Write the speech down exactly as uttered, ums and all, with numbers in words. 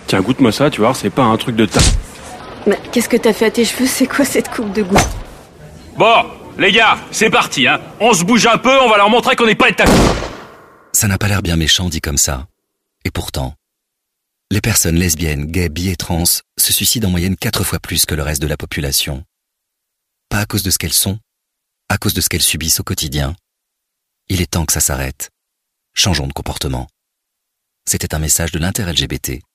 Tiens, goûte-moi ça, tu vois, c'est pas un truc de ta... Mais qu'est-ce que t'as fait à tes cheveux? C'est quoi cette coupe de goût? Bon, les gars, c'est parti, hein. On se bouge un peu, on va leur montrer qu'on n'est pas établi. Ça n'a pas l'air bien méchant dit comme ça. Et pourtant, les personnes lesbiennes, gays, bi et trans se suicident en moyenne quatre fois plus que le reste de la population. Pas à cause de ce qu'elles sont, à cause de ce qu'elles subissent au quotidien. Il est temps que ça s'arrête. Changeons de comportement. C'était un message de l'Inter-L G B T.